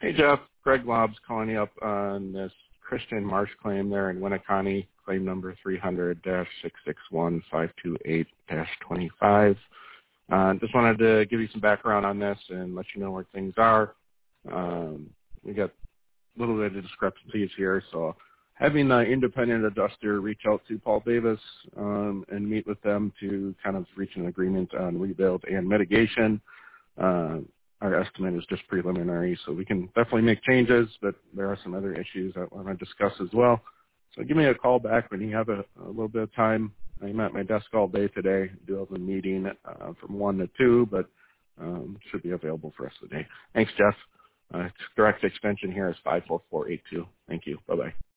Hey, Jeff. Greg Lobbs calling you up on this Christian Marsh claim there in Winneconne, claim number 300-661-528-25. Just wanted to give you some background on this and let you know where things are. We got a little bit of discrepancies here, so having an independent adjuster reach out to Paul Davis and meet with them to kind of reach an agreement on rebuild and mitigation. Our estimate is just preliminary, so we can definitely make changes, but there are some other issues I want to discuss as well. So give me a call back when you have a little bit of time. I'm at my desk all day today. I do have a meeting from 1 to 2, but should be available for the rest of the day. Thanks, Jeff. Direct extension here is 54482. Thank you. Bye-bye.